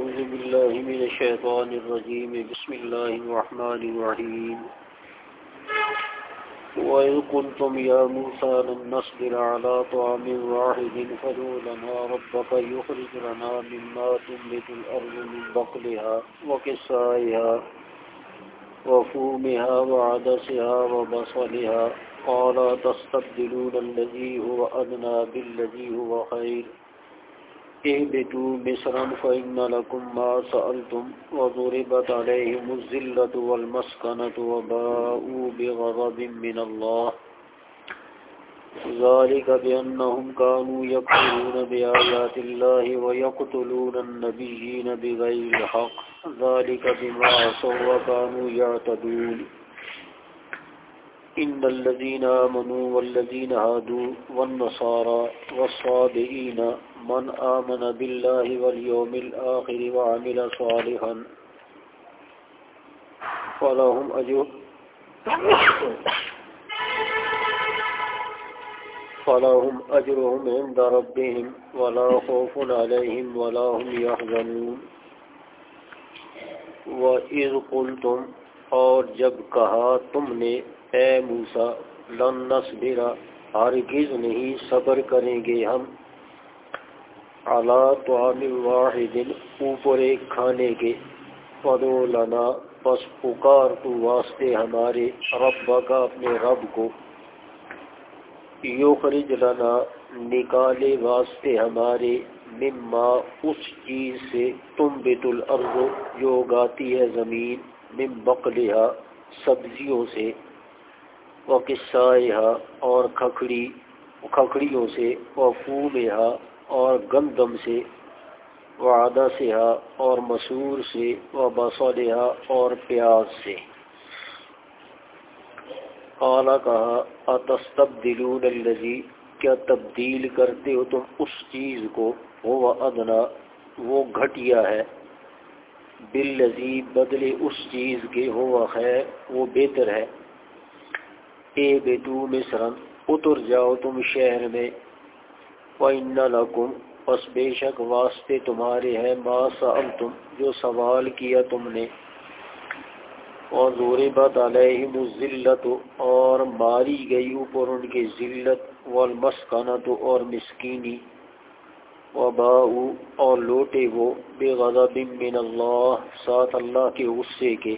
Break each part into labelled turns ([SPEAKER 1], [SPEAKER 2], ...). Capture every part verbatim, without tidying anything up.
[SPEAKER 1] أعوذ بالله من الشيطان الرجيم بسم الله الرحمن الرحيم وإذ قلتم يا موسى لن نصبر على طعام واحد فادع لنا ربك يخرج لنا مما تنبت الأرض من بقلها وقثائها وفومها وعدسها وبصلها قال تستبدلون الذي هو أدنى بالذي هو خير اهبطوا مصرا فإن لكم ما سألتم وضربت عليهم الذلة والمسكنة وباءوا بغضب من الله ذلك بأنهم كانوا يكفرون بآيات الله ويقتلون النبيين بغير الحق ذلك بما عصوا وكانوا يعتدون إن الذين آمنوا والذين هادوا والنصارى والصابئين من آمن بالله واليوم الآخر وعمل صالحا فلهم أجر فلهم أجرهم عند ربهم ولا خوف عليهم ولا هم يحزنون وَإِذْ قُلْتُمْ اور جب کہا تم نے اے موسیٰ لن نصبر ہرگز نہیں صبر کریں گے ہم علی طعام واحد اوپر ایک کھانے کے فدع لنا پس پکار تو واسطے ہمارے ربک اپنے رب کو یخرج لنا نکالے واسطے ہمارے مما اس چیز سے تنبت الارض جو اگاتی ہے زمین من بقلها سبزیوں سے وقثائها اور کھکڑی کھکڑیوں سے وفومها اور گندم سے وعدسها اور مسور سے وبصلها اور پیاز سے قال کہا اتستبدلون الذی کیا تبدیل کرتے ہو تم اس چیز کو وہ ادنا وہ گھٹیا ہے بالذی بدلے اس چیز کے ہوا خیر وہ بہتر ہے اے بیتو مصرن اتر جاؤ تم شہر میں وَإِنَّ لَكُمْ پس بے شک واسطے تمہارے ہیں ما سألتم جو سوال کیا تم نے وَضُرِبَتْ عَلَيْهِمُ الذِّلَّةُ اور ماری گئی اوپر ان کی ذلت والمسکنۃ اور مسکینی وباؤ اور لوٹے وہ بغضب من اللہ ساتھ اللہ کے غصے کے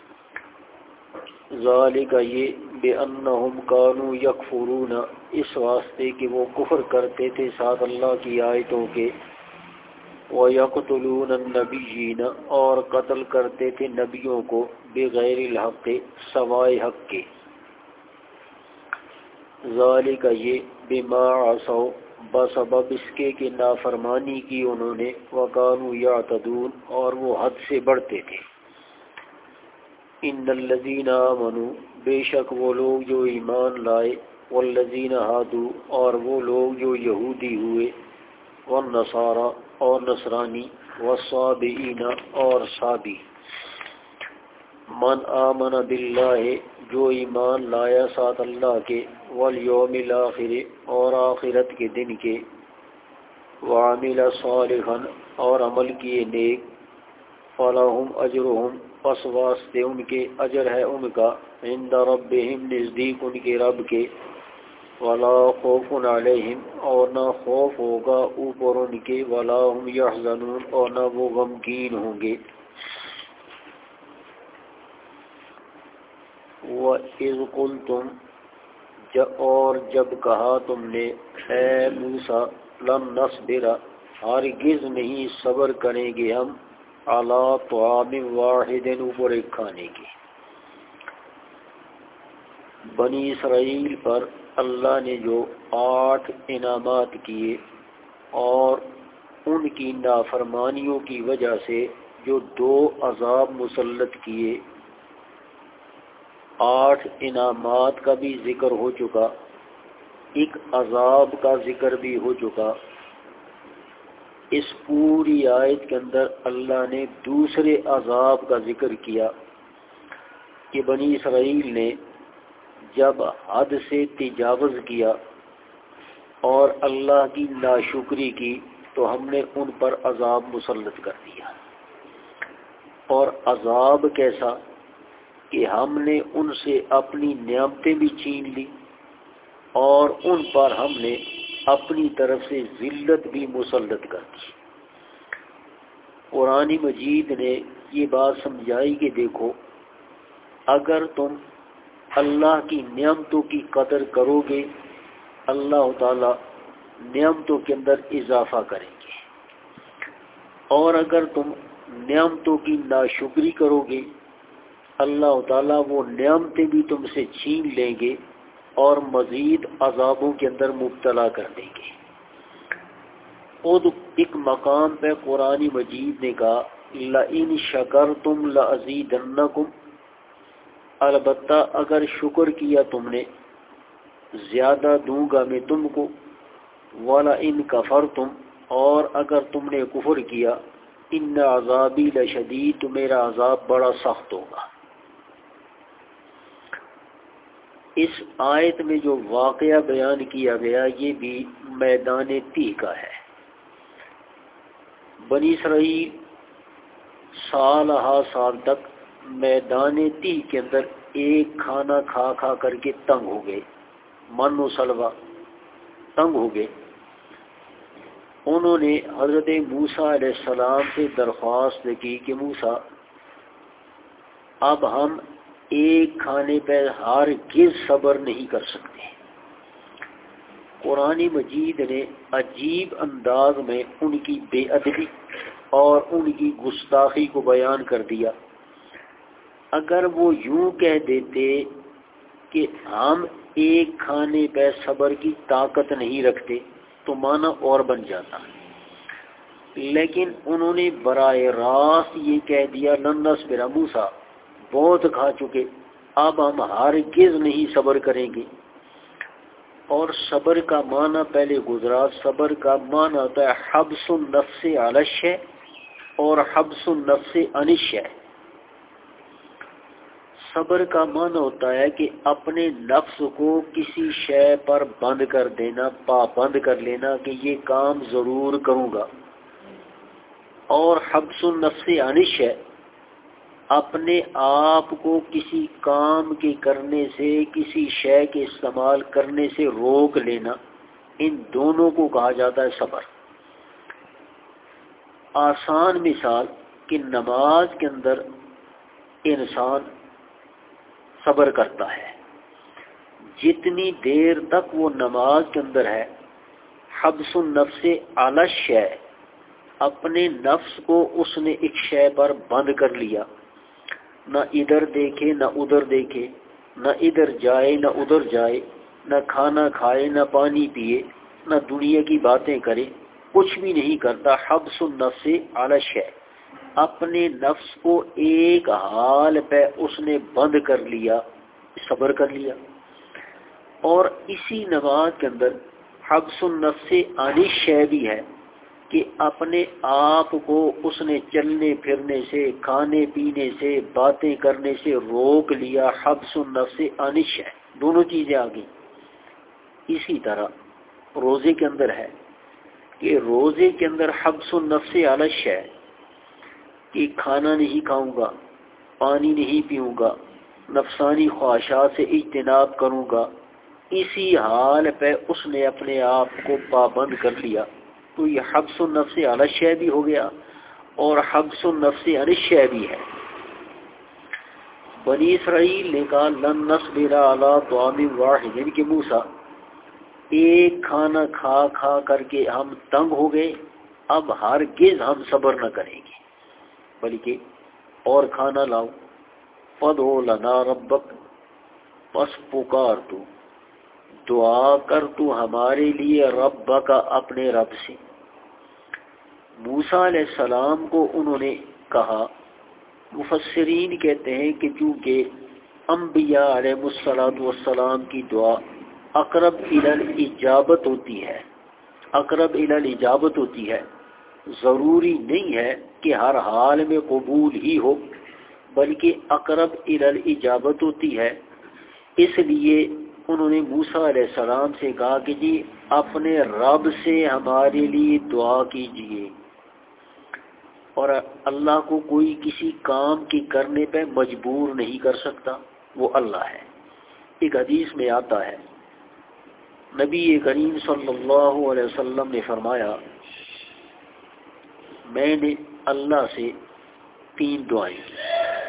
[SPEAKER 1] ذالک یہ بأنہم کانوا یکفرون اس واسطے کہ وہ کفر کرتے تھے ساتھ اللہ کی آیتوں کے وَيَقْتُلُونَ النَّبِيِّينَ اور قتل کرتے تھے نبیوں کو بغیر الحق سوائے حق کے ذالک یہ بما عصوا بسبب اس کے کہ نافرمانی کی انہوں نے وَكَانُوا يَعْتَدُونَ اور وہ حد سے بڑھتے تھے ان الذین آمنوا بے شک وہ لوگ جو ایمان لائے والذین ہادوا اور وہ لوگ جو یہودی ہوئے والنصارى اور نصرانی والصابئین اور صابی من آمن باللہ جو ایمان لایا ساتھ اللہ کے والیوم الآخر اور آخرت کے دن کے وعمل صالحا اور عمل کیے نیک فلہم اجرہم پس واسطے ان کے اجر ہے ان کا عند ربہم نزدیک ان کے رب کے ولا خوف علیہم اور نہ خوف ہوگا اوپر ان کے ولا هم یحزنون اور نہ وہ غمگین ہوں گے وَإِذْ قُلْتُمْ اور جب کہا تم نے اے موسیٰ لن نصبر ہرگز نہیں صبر کریں گے ہم علی طعام واحد اوپر ایک کھانے کے بنی اسرائیل پر اللہ نے جو آٹھ انعامات کیے اور ان کی نافرمانیوں کی وجہ سے جو دو عذاب مسلط کیے آٹھ انعامات کا بھی ذکر ہو چکا ایک عذاب کا ذکر بھی ہو چکا اس پوری آیت کے اندر اللہ نے دوسرے عذاب کا ذکر کیا کہ بنی اسرائیل نے جب حد سے تجاوز کیا اور اللہ کی ناشکری کی تو ہم نے ان پر عذاب مسلط کر دیا. اور عذاب کیسا کہ ہم نے ان سے اپنی نعمتیں بھی چھین لی اور ان پر ہم نے اپنی طرف سے ذلت بھی مسلط کر دی۔ قرآن مجید نے یہ بات سمجھائی کہ دیکھو، اگر تم اللہ کی نعمتوں کی قدر کرو گے، اللہ تعالی نعمتوں کے اندر اضافہ کریں گے، اور اگر تم نعمتوں کی ناشکری کرو گے، اللہ تعالیٰ وہ نعمتیں بھی تم سے چھین لیں گے اور مزید عذابوں کے اندر مبتلا کر دیں گے۔ خود ایک مقام پہ قرآن مجید نے کہا لَإِن شَكَرْتُمْ لَأَزِيدَنَّكُمْ، البتہ اگر شکر کیا تم نے زیادہ دوں گا میں تم کو، وَلَئِن كَفَرْتُمْ، اور اگر تم نے کفر کیا، ان عذابی لشدید، تو میرا عذاب بڑا سخت ہوگا۔ اس آیت میں جو واقعہ بیان کیا گیا یہ بھی میدان تیہ کا ہے۔ بنی اسرائیل سال ہا سال تک میدان تیہ کے اندر ایک کھانا کھا کھا کر کے تنگ ہو گئے، من و سلوہ تنگ ہو گئے۔ انہوں نے حضرت موسیٰ علیہ السلام سے درخواست کی کہ موسیٰ، اب ہم ایک کھانے پہ ہرگز صبر نہیں کر سکتے۔ قرآن مجید نے عجیب انداز میں ان کی بے ادبی اور ان کی گستاخی کو بیان کر دیا۔ اگر وہ یوں کہہ دیتے کہ ہم ایک کھانے پہ صبر کی طاقت نہیں رکھتے تو معنی اور بن جاتا، لیکن انہوں نے براہ راست یہ کہہ دیا لن نصبر موسیٰ، بہت کھا چکے، اب ہم ہرگز نہیں صبر کریں گے۔ اور صبر کا معنی پہلے گزرا، صبر کا معنی ہوتا ہے حبس النفس علی الشیء اور حبس النفس عن الشیء۔ صبر کا معنی ہوتا ہے کہ اپنے نفس کو کسی شے پر بند کر دینا، پابند کر لینا کہ یہ کام ضرور کروں گا، اور حبس النفس عن الشیء اپنے آپ کو کسی کام کے کرنے سے، کسی شے کے استعمال کرنے سے روک لینا، ان دونوں کو کہا جاتا ہے صبر۔ آسان مثال کہ نماز کے اندر انسان صبر کرتا ہے، جتنی دیر تک وہ نماز کے اندر ہے، حبس النفس علی الشیء، اپنے نفس کو اس نے ایک شے پر بند کر لیا، نہ ادھر دیکھے نہ ادھر دیکھے، نہ ادھر جائے نہ ادھر جائے، نہ کھانا کھائے نہ پانی پیے، نہ دنیا کی باتیں کرے، کچھ بھی نہیں کرتا۔ حبس النفس علی الشیء، اپنے نفس کو ایک حال پہ اس نے بند کر لیا، صبر کر لیا۔ اور اسی نماز کے اندر حبس النفس عن الشیء بھی ہے کہ اپنے آپ کو اس نے چلنے پھرنے سے، کھانے پینے سے، باتیں کرنے سے روک لیا، حبس النفس عن الشیء، دونوں چیزیں آ گئی۔ اسی طرح روزے کے اندر ہے کہ روزے کے اندر حبس النفس علی الشیء، کہ کھانا نہیں کھاؤں گا، پانی نہیں پیوں گا، نفسانی خواہشات سے اجتناب کروں گا، اسی حال پہ اس نے اپنے آپ کو پابند کر لیا، تو یہ حبس النفس علی الشیء بھی ہو گیا اور حبس النفس عن الشیء بھی ہے۔ بنی اسرائیل نے کہا لن نصبر علی طعام واحد، یعنی کہ موسیٰ ایک کھانا کھا کھا کر کے ہم تنگ ہو گئے، اب ہرگز ہم صبر نہ کریں گے، بلکہ اور کھانا لاؤ۔ فَادْعُ لَنَا رَبَّكَ، پس پکار تو، دعا کر تو ہمارے لیے ربک، اپنے رب سے۔ موسیٰ علیہ السلام کو انہوں نے کہا، مفسرین کہتے ہیں کہ چونکہ انبیاء علیہ الصلوۃ والسلام کی دعا اقرب الی الاجابت ہوتی ہے، اقرب الی الاجابت ہوتی ہے، ضروری نہیں ہے کہ ہر حال میں قبول ہی ہو، بلکہ اقرب الی الاجابت ہوتی ہے، اس لیے انہوں نے موسیٰ علیہ السلام سے کہا کہ جی اپنے رب سے ہمارے لیے دعا کیجیے۔ اور اللہ کو کوئی کسی کام کے کرنے پہ مجبور نہیں کر سکتا، وہ اللہ ہے۔ ایک حدیث میں آتا ہے نبی کریم صلی اللہ علیہ وسلم نے فرمایا، میں نے اللہ سے تین دعائیں کی۔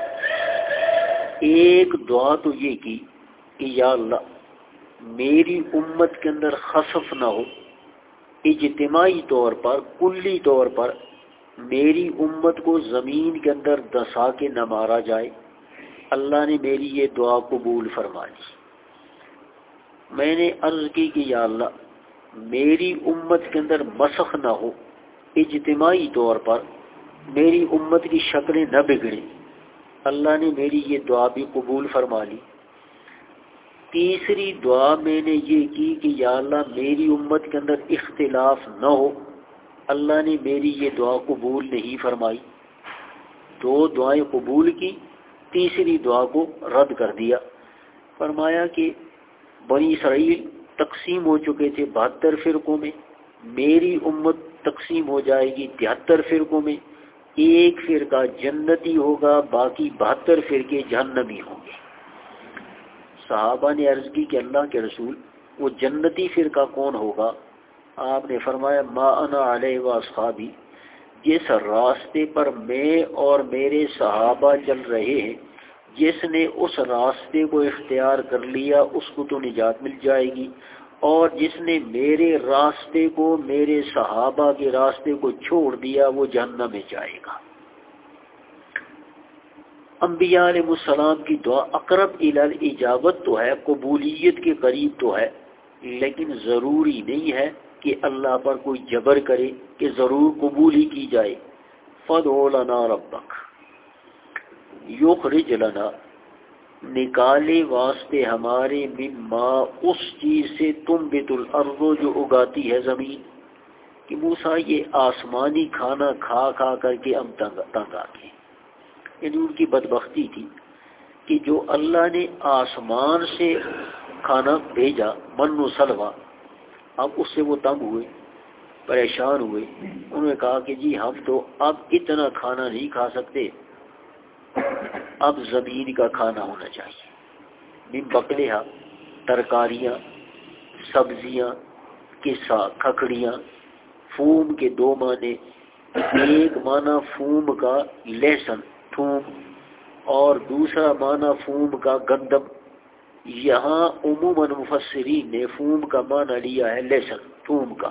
[SPEAKER 1] ایک دعا تو یہ کی کہ یا اللہ میری امت کے اندر خسف نہ ہو، اجتماعی طور پر کلی طور پر میری امت کو زمین کے اندر دسا کے نہ مارا جائے۔ اللہ نے میری یہ دعا قبول فرما لی۔ میں نے عرض کی کہ یا اللہ میری امت کے اندر مسخ نہ ہو، اجتماعی طور پر میری امت کی شکلیں نہ بگڑیں۔ اللہ نے میری یہ دعا بھی قبول فرما لی۔ تیسری دعا میں نے یہ کی کہ یا اللہ میری امت کے اندر اختلاف نہ ہو۔ اللہ نے میری یہ دعا قبول نہیں فرمائی۔ دو دعائیں قبول کی، تیسری دعا کو رد کر دیا۔ فرمایا کہ بنی اسرائیل تقسیم ہو چکے تھے بہتر فرقوں میں، میری امت تقسیم ہو جائے گی تہتر فرقوں میں، ایک فرقہ جنتی ہوگا، باقی بہتر فرقے جہنمی ہوں گے۔ صحابہ نے عرض کی کہ اللہ کے رسول وہ جنتی فرقہ کون ہوگا؟ آپ نے فرمایا ما انا علیہ و اصحابی، جس راستے پر میں اور میرے صحابہ چل رہے ہیں، جس نے اس راستے کو اختیار کر لیا اس کو تو نجات مل جائے گی، اور جس نے میرے راستے کو، میرے صحابہ کے راستے کو چھوڑ دیا وہ جہنم میں جائے گا۔ انبیاء علیہ السلام کی دعا اقرب الی الاجابت تو ہے، قبولیت کے قریب تو ہے، لیکن ضروری نہیں ہے کہ اللہ پر کوئی جبر کرے کہ ضرور قبول ہی کی جائے۔ فَادْعُ لَنَا رَبَّكَ یخرج لنا، نکالے واسطے ہمارے، مما اس چیز سے تنبت الارض جو اگاتی ہے زمین، کہ موسیٰ یہ آسمانی کھانا کھا کھا کر کے ہم تنگ تنگ آ گئے۔ یعنی ان کی بدبختی تھی کہ جو اللہ نے آسمان سے کھانا بھیجا من و سلوہ، اب اس سے وہ تنگ ہوئے، پریشان ہوئے۔ انہوں نے کہا کہ جی ہم تو اب اتنا کھانا نہیں کھا سکتے، اب زمین کا کھانا ہونا چاہیے۔ من بقلہا، ترکاریاں، سبزیاں، قصہ، کھکڑیاں۔ فوم کے دو معنی، ایک معنی فوم کا لہسن تھوم، اور دوسرا معنی فوم کا گندم۔ یہاں عموماً مفسرین نے فوم کا معنی لیا ہے لہسن تھوم کا۔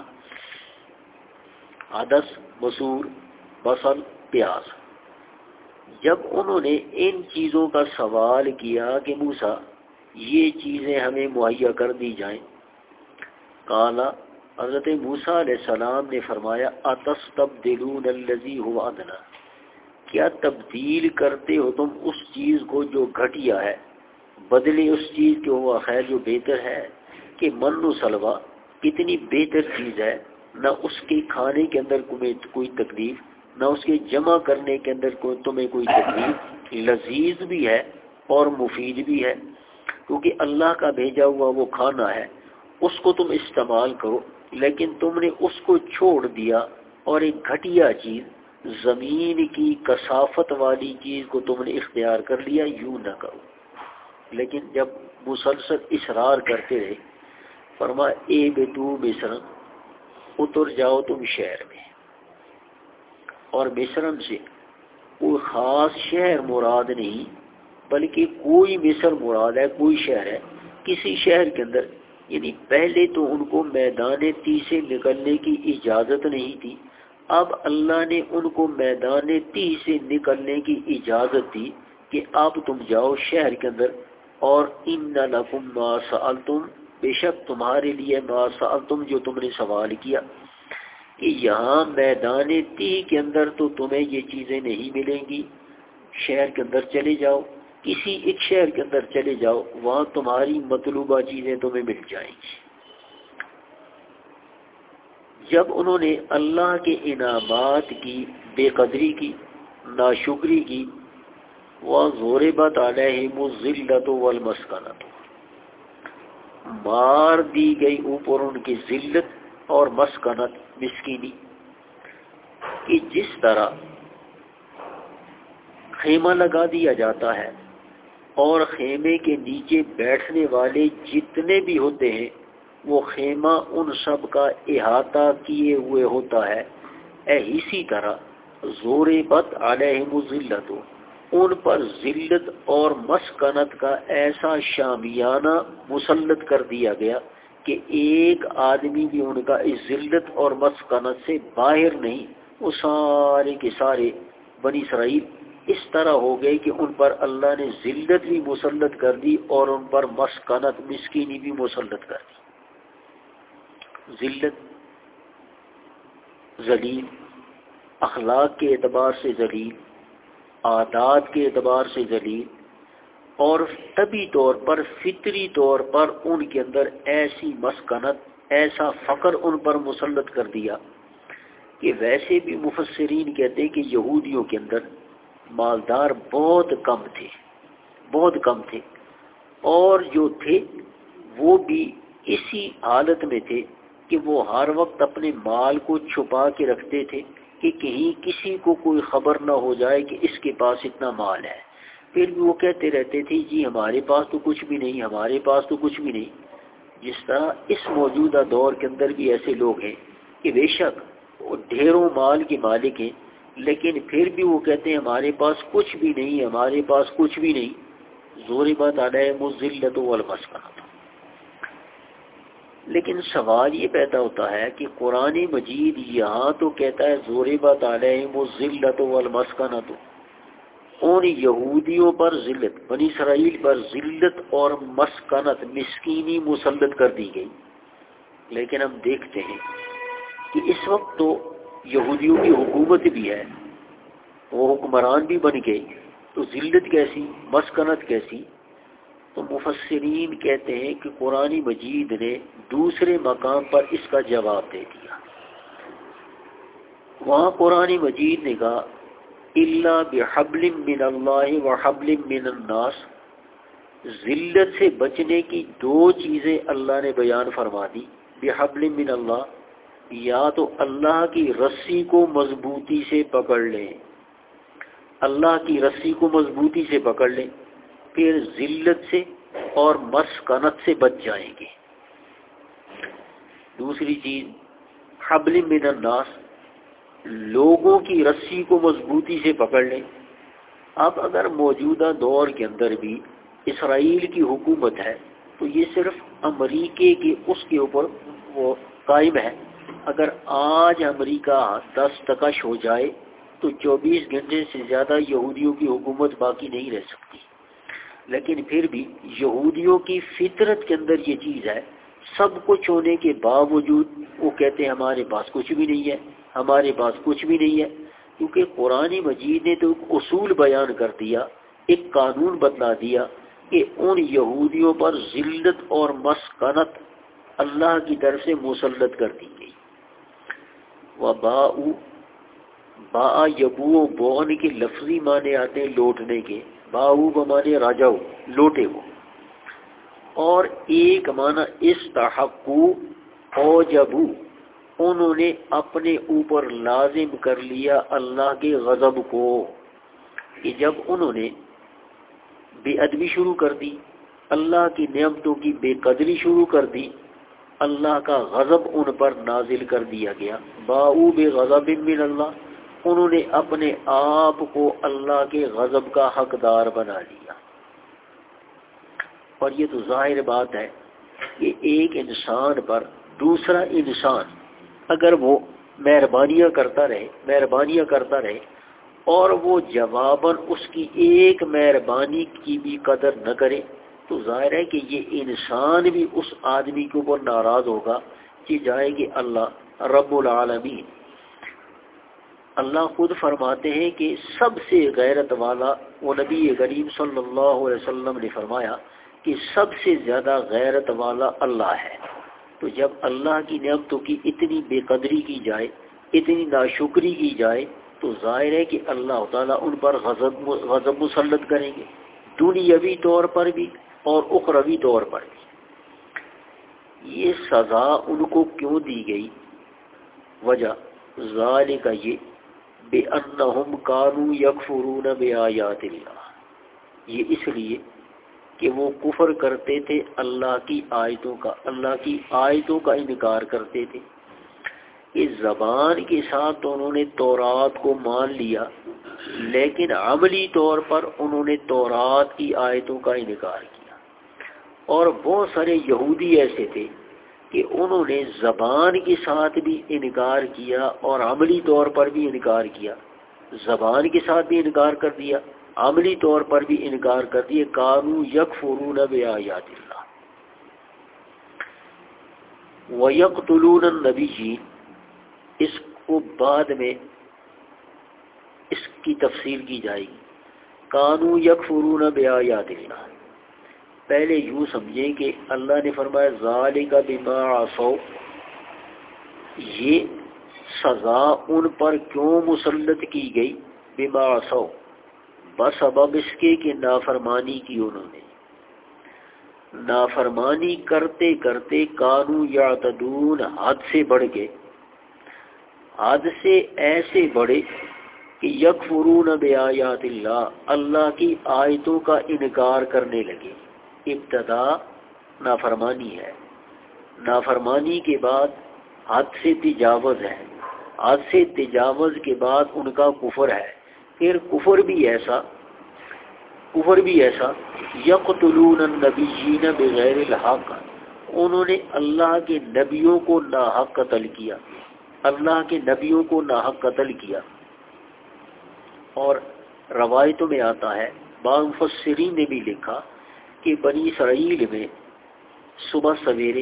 [SPEAKER 1] عدس، مسور، بصل، پیاز۔ جب انہوں نے ان چیزوں کا سوال کیا کہ موسیٰ یہ چیزیں ہمیں مہیا کر دی جائیں، قالا، حضرت موسیٰ علیہ السلام نے فرمایا اتستبدلون الذی هو ادنی، کیا تبدیل کرتے ہو تم اس چیز کو جو گھٹیا ہے، بدلے اس چیز کے ہوا خیر جو بہتر ہے؟ کہ من و سلوہ کتنی بہتر چیز ہے، نہ اس کے کھانے کے اندر کوئی تکلیف، نہ اس کے جمع کرنے کے اندر تمہیں کوئی تکلیف، لذیذ بھی ہے اور مفید بھی ہے، کیونکہ اللہ کا بھیجا ہوا وہ کھانا ہے، اس کو تم استعمال کرو۔ لیکن تم نے اس کو چھوڑ دیا اور ایک گھٹیا چیز، زمین کی کثافت والی چیز کو تم نے اختیار کر لیا، یوں نہ کرو۔ لیکن جب مسلسل اصرار کرتے رہے، فرمایا اے بیتو مصرن، اتر جاؤ تم شہر میں۔ اور مصرن سے کوئی خاص شہر مراد نہیں، بلکہ کوئی مصر مراد ہے، کوئی شہر ہے، کسی شہر کے اندر۔ یعنی پہلے تو ان کو میدان تی سے نکلنے کی اجازت نہیں تھی، اب اللہ نے ان کو میدان تی سے نکلنے کی اجازت دی کہ اب تم جاؤ شہر کے اندر، اور ان لکم ما سألتم، بے شک تمہارے لیے ما سألتم جو تم نے سوال کیا، کہ یہاں میدان تی کے اندر تو تمہیں یہ چیزیں نہیں ملیں گی، شہر کے اندر چلے جاؤ، کسی ایک شہر کے اندر چلے جاؤ، وہاں تمہاری مطلوبہ چیزیں تمہیں مل جائیں گی۔ جب انہوں نے اللہ کے انعامات کی بے قدری کی، ناشکری کی، وَضُرِبَتْ عَلَيْهِمُ الذِّلَّةُ وَالْمَسْكَنَةُ، مار دی گئی اوپر ان کی ذلت اور مسکنت، مسکینی، کہ جس طرح خیمہ لگا دیا جاتا ہے اور خیمے کے نیچے بیٹھنے والے جتنے بھی ہوتے ہیں وہ خیمہ ان سب کا احاطہ کیے ہوئے ہوتا ہے، اے اسی طرح ضربت علیہم الذلۃ، ان پر ذلت اور مسکنت کا ایسا شامیانہ مسلط کر دیا گیا کہ ایک آدمی بھی ان کا اس ذلت اور مسکنت سے باہر نہیں، وہ سارے کے سارے بنی اسرائیل اس طرح ہو گئے کہ ان پر اللہ نے ذلت بھی مسلط کر دی اور ان پر مسکنت مسکینی بھی مسلط کر دی۔ ذلت، ذلیل، اخلاق کے اعتبار سے ذلیل، عادات کے اعتبار سے ذلیل، اور طبی طور پر فطری طور پر ان کے اندر ایسی مسکنت، ایسا فقر ان پر مسلط کر دیا کہ ویسے بھی مفسرین کہتے ہیں کہ یہودیوں کے اندر مالدار بہت کم تھے، بہت کم تھے، اور جو تھے وہ بھی اسی حالت میں تھے کہ وہ ہر وقت اپنے مال کو چھپا کے رکھتے تھے کہ کہیں کسی کو کوئی خبر نہ ہو جائے کہ اس کے پاس اتنا مال ہے۔ پھر بھی وہ کہتے رہتے تھے جی ہمارے پاس تو کچھ بھی نہیں، ہمارے پاس تو کچھ بھی نہیں۔ جس طرح اس موجودہ دور کے اندر بھی ایسے لوگ ہیں کہ بے شک وہ ڈھیروں مال کے مالک ہیں، لیکن پھر بھی وہ کہتے ہیں ہمارے پاس کچھ بھی نہیں، ہمارے پاس کچھ بھی نہیں۔ ضربت علیہم الذلۃ والمسکنۃ۔ لیکن سوال یہ پیدا ہوتا ہے کہ قرآن مجید یہاں تو کہتا ہے ضربت علیہم الذلۃ والمسکنۃ، ان یہودیوں پر ذلت، بنی اسرائیل پر ذلت اور مسکنت، مسکینی مسلط کر دی گئی، لیکن ہم دیکھتے ہیں کہ اس وقت تو یہودیوں کی حکومت بھی ہے، وہ حکمران بھی بن گئے، تو ذلت کیسی، مسکنت کیسی؟ تو مفسرین کہتے ہیں کہ قرآن مجید نے دوسرے مقام پر اس کا جواب دے دیا۔ وہاں قرآن مجید نے کہا الا بحبل من اللہ وحبل من الناس، ذلت سے بچنے کی دو چیزیں اللہ نے بیان فرما دی۔ بحبل من اللہ، یا تو اللہ کی رسی کو مضبوطی سے پکڑ لیں، اللہ کی رسی کو مضبوطی سے پکڑ لیں، پھر ذلت سے اور مسکنت سے بچ جائیں گے۔ دوسری چیز حبل من الناس، لوگوں کی رسی کو مضبوطی سے پکڑ لیں۔ اب اگر موجودہ دور کے اندر بھی اسرائیل کی حکومت ہے تو یہ صرف امریکے کے اس کے اوپر وہ قائم ہے۔ اگر آج امریکہ دستکش ہو جائے تو چوبیس گھنٹے سے زیادہ یہودیوں کی حکومت باقی نہیں رہ سکتی، لیکن پھر بھی یہودیوں کی فطرت کے اندر یہ چیز ہے، سب کچھ ہونے کے باوجود وہ کہتے ہیں ہمارے پاس کچھ بھی نہیں ہے، ہمارے پاس کچھ بھی نہیں ہے، کیونکہ قرآن مجید نے تو ایک اصول بیان کر دیا، ایک قانون بتلا دیا کہ ان یہودیوں پر ذلت اور مسکنت اللہ کی طرف سے مسلط کر دی گئی۔ وباء، با یبو بون کے لفظی معنی آتے ہیں لوٹنے کے، باؤ بمانے راجاؤ، لوٹے وہ، اور ایک معنی استحقو اوجبو، انہوں نے اپنے اوپر لازم کر لیا اللہ کے غضب کو، کہ جب انہوں نے بے ادبی شروع کر دی، اللہ کی نعمتوں کی بے قدری شروع کر دی، اللہ کا غضب ان پر نازل کر دیا گیا۔ باؤ بغضب من اللہ، انہوں نے اپنے آپ کو اللہ کے غضب کا حقدار بنا لیا۔ اور یہ تو ظاہر بات ہے کہ ایک انسان پر دوسرا انسان اگر وہ مہربانیاں کرتا رہے مہربانیاں کرتا رہے اور وہ جواباً اس کی ایک مہربانی کی بھی قدر نہ کرے تو ظاہر ہے کہ یہ انسان بھی اس آدمی کے اوپر ناراض ہوگا کہ جائے گی اللہ رب العالمین۔ اللہ خود فرماتے ہیں کہ سب سے غیرت والا، وہ نبی کریم صلی اللہ علیہ وسلم نے فرمایا کہ سب سے زیادہ غیرت والا اللہ ہے۔ تو جب اللہ کی نعمتوں کی اتنی بے قدری کی جائے، اتنی ناشکری کی جائے تو ظاہر ہے کہ اللہ تعالیٰ ان پر غضب غضب مسلط کریں گے، دنیاوی طور پر بھی اور اخروی طور پر بھی۔ یہ سزا ان کو کیوں دی گئی؟ وجہ ذالک، یہ بِأَنَّهُمْ كَانُوا يَكْفُرُونَ بِآيَاتِ اللَّهِ، یہ اس لیے کہ وہ کفر کرتے تھے اللہ کی آیتوں کا، اللہ کی آیتوں کا انکار کرتے تھے۔ اس زبان کے ساتھ تو انہوں نے تورات کو مان لیا، لیکن عملی طور پر انہوں نے تورات کی آیتوں کا انکار کیا۔ اور بہت سارے یہودی ایسے تھے کہ انہوں نے زبان کے ساتھ بھی انکار کیا اور عملی طور پر بھی انکار کیا، زبان کے ساتھ بھی انکار کر دیا، عملی طور پر بھی انکار کر دیے۔ کانوا یکفرون بآیات اللہ ویقتلون النبیین، اس کو بعد میں اس کی تفصیل کی جائے گی۔ کانوا یکفرون بآیات اللہ، پہلے یوں سمجھیں کہ اللہ نے فرمایا ذالک بما عصوا، یہ سزا ان پر کیوں مسلط کی گئی؟ بما عصوا، بسبب اس کے کہ نافرمانی کی انہوں نے، نافرمانی کرتے کرتے کانوا یعتدون، حد سے بڑھ گئے، حد سے ایسے بڑھے کہ یکفرون بآیات اللہ، اللہ کی آیتوں کا انکار کرنے لگے۔ ابتدا نافرمانی ہے، نافرمانی کے بعد حد سے تجاوز ہے، حد سے تجاوز کے بعد ان کا کفر ہے، پھر کفر بھی ایسا کفر بھی ایسا یقتلون النبیین بغیر الحق، انہوں نے اللہ کے نبیوں کو ناحق قتل کیا، اللہ کے نبیوں کو ناحق قتل کیا۔ اور روایتوں میں آتا ہے، بعض مفسرین نے بھی لکھا کہ بنی اسرائیل میں صبح سویرے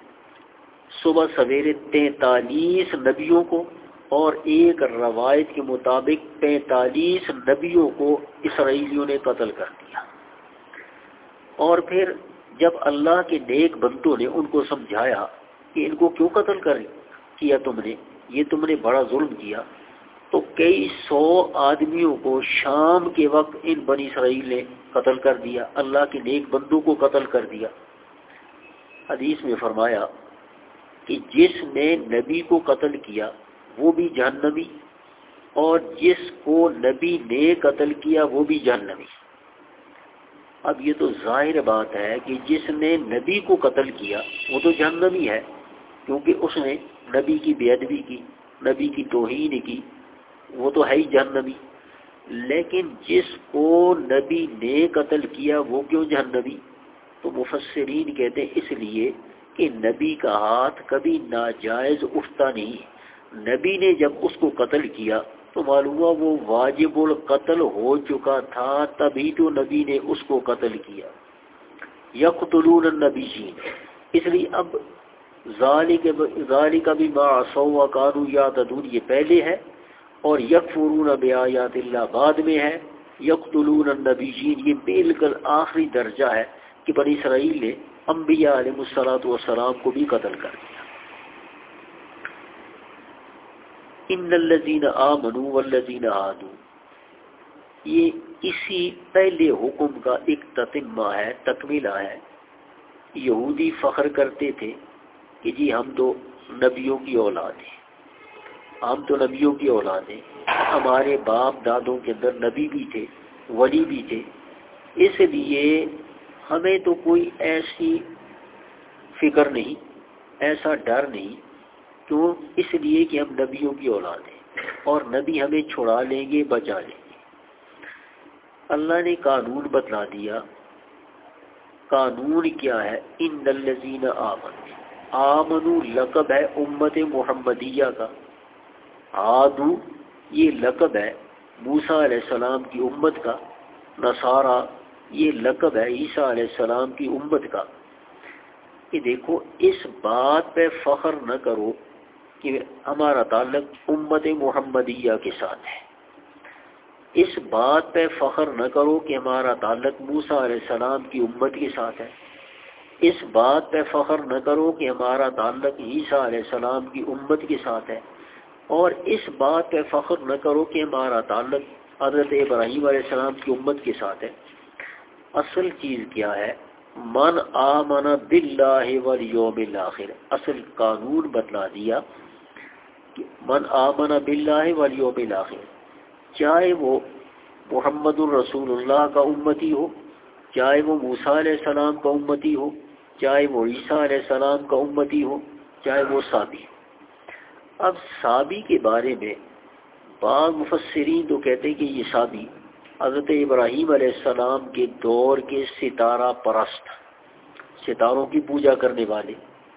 [SPEAKER 1] صبح سویرے تینتالیس نبیوں کو، اور ایک روایت کے مطابق پینتالیس نبیوں کو اسرائیلیوں نے قتل کر دیا۔ اور پھر جب اللہ کے نیک بندوں نے ان کو سمجھایا کہ ان کو کیوں قتل کر کیا تم نے، یہ تم نے بڑا ظلم کیا، تو کئی سو آدمیوں کو شام کے وقت ان بنی اسرائیل نے قتل کر دیا، اللہ کے نیک بندوں کو قتل کر دیا۔ حدیث میں فرمایا کہ جس نے نبی کو قتل کیا وہ بھی جہنمی، اور جس کو نبی نے قتل کیا وہ بھی جہنمی۔ اب یہ تو ظاہر بات ہے کہ جس نے نبی کو قتل کیا وہ تو جہنمی ہے، کیونکہ اس نے نبی کی بے ادبی کی، نبی کی توہین کی، وہ تو ہے ہی جہنمی۔ لیکن جس کو نبی نے قتل کیا وہ کیوں جہنمی؟ تو مفسرین کہتے ہیں اس لیے کہ نبی کا ہاتھ کبھی ناجائز اٹھتا نہیں، نبی نے جب اس کو قتل کیا تو معلوم ہوا وہ واجب القتل ہو چکا تھا، تبھی تو نبی نے اس کو قتل کیا۔ یقتلون النبیین، اس لیے اب ذالک ذالک بما عصوا وکانوا یعتدون یہ پہلے ہے، اور یکفرون بآیات اللہ بعد میں ہے۔ یقتلون النبیین یہ بالکل آخری درجہ ہے کہ بنی اسرائیل نے انبیاء علیہ الصلوۃ والسلام کو بھی قتل کر دیا۔ ان الذین آمنوا والذین ہادوا، یہ اسی پہلے حکم کا ایک تتمہ ہے، تکملہ ہے۔ یہودی فخر کرتے تھے کہ جی ہم تو نبیوں کی اولاد ہیں، ہم تو نبیوں کی اولاد ہیں، ہمارے باپ دادوں کے اندر نبی بھی تھے، ولی بھی تھے، اس لیے ہمیں تو کوئی ایسی فکر نہیں، ایسا ڈر نہیں، کیوں؟ اس لیے کہ ہم نبیوں کی اولاد ہیں اور نبی ہمیں چھڑا لیں گے، بچا لیں گے۔ اللہ نے قانون بتلا دیا۔ قانون کیا ہے؟ ان الذین آمنوا، آمنو لقب ہے امت محمدیہ کا، عادو یہ لقب ہے موسیٰ علیہ السلام کی امت کا، نصارہ یہ لقب ہے عیسیٰ علیہ السلام کی امت کا۔ کہ دیکھو اس بات پہ فخر نہ کرو کہ ہمارا تعلق امت محمدیہ کے ساتھ ہے، اس بات پہ فخر نہ کرو کہ ہمارا تعلق موسیٰ علیہ السلام کی امت کے ساتھ ہے، اس بات پہ فخر نہ کرو کہ ہمارا تعلق عیسیٰ علیہ السلام کی امت کے ساتھ ہے، اور اس بات پہ فخر نہ کرو کہ ہمارا تعلق حضرت ابراہیم علیہ السلام کی امت کے ساتھ ہے۔ اصل چیز کیا ہے؟ من آمن باللہ والیوم الآخر، اصل قانون بتلا دیا کہ من آمن باللہ والیوم الآخر، چاہے وہ محمد الرسول اللہ کا امتی ہو، چاہے وہ موسیٰ علیہ السلام کا امتی ہو، چاہے وہ عیسیٰ علیہ السلام کا امتی ہو، چاہے وہ صابی ہو۔ اب صابی کے بارے میں بعض مفسرین تو کہتے ہیں کہ یہ صابی حضرت ابراہیم علیہ السلام کے دور کے ستارہ پرست، ستاروں کی پوجا کرنے والے،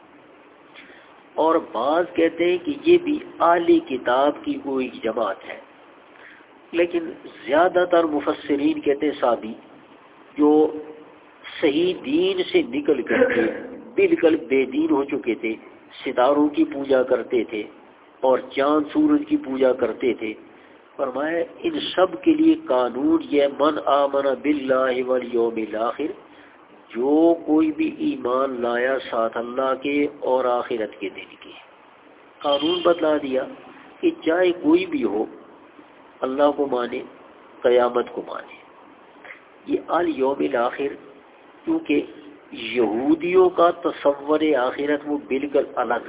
[SPEAKER 1] اور بعض کہتے ہیں کہ یہ بھی اہل کتاب کی کوئی جماعت ہے، لیکن زیادہ تر مفسرین کہتے ہیں صابی جو صحیح دین سے نکل کر کے بالکل بے دین ہو چکے تھے، ستاروں کی پوجا کرتے تھے اور چاند سورج کی پوجا کرتے تھے۔ فرمایا ان سب کے لیے قانون یہ من آمن باللہ والیوم الآخر، جو کوئی بھی ایمان لایا ساتھ اللہ کے اور آخرت کے دن کے، قانون بتلا دیا کہ چاہے کوئی بھی ہو اللہ کو مانے، قیامت کو مانے۔ یہ الیوم الآخر کیونکہ یہودیوں کا تصور آخرت وہ بالکل الگ،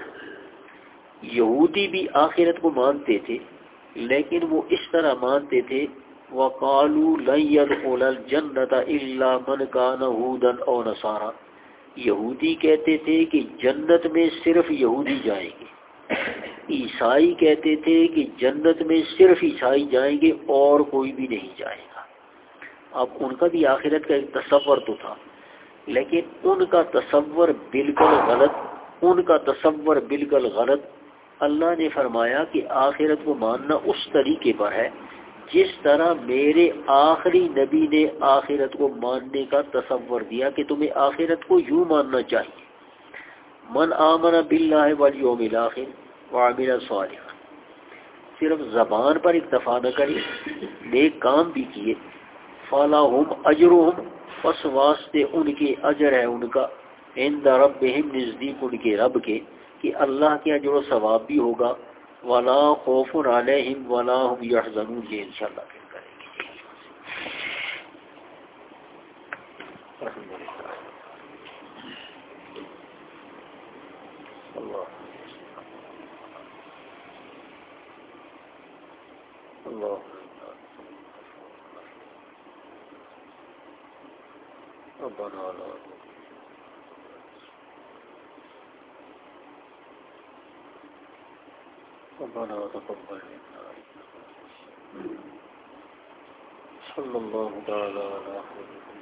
[SPEAKER 1] یہودی بھی آخرت کو مانتے تھے لیکن وہ اس طرح مانتے تھے وَقَالُوا لَن يَدْخُلَ الْجَنَّةَ إِلَّا مَنْ كَانَ هُودًا أَوْ نَصَارَىٰ، یہودی کہتے تھے کہ جنت میں صرف یہودی جائیں گے، عیسائی کہتے تھے کہ جنت میں صرف عیسائی جائیں گے اور کوئی بھی نہیں جائے گا۔ اب ان کا بھی آخرت کا ایک تصور تو تھا، لیکن ان کا تصور بالکل غلط، ان کا تصور بالکل غلط۔ اللہ نے فرمایا کہ آخرت کو ماننا اس طریقے پر ہے جس طرح میرے آخری نبی نے آخرت کو ماننے کا تصور دیا کہ تمہیں آخرت کو یوں ماننا چاہیے، من آمن باللہ والیوم الآخر وعمل صالحا، صرف زبان پر اکتفا نہ کرے، نیک کام بھی کیے، فَلَهُمْ أَجْرُهُمْ، پس واسطے ان کے اجر ہے ان کا، عند ربہم، نزدیک ان کے رب کے، کہ اللہ کے اجر و ثواب بھی ہوگا، ولا خوف علیہم ولا هم یحزنون، یہ انشاءاللہ پھر کریں گے۔ اللہ اللہ ربنا لا ربنا تقبل منا صلی اللہ تعالی علی